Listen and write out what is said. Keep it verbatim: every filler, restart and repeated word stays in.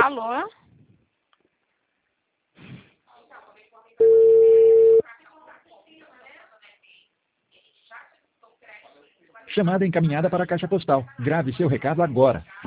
Alô? Chamada encaminhada para a caixa postal. Grave seu recado agora.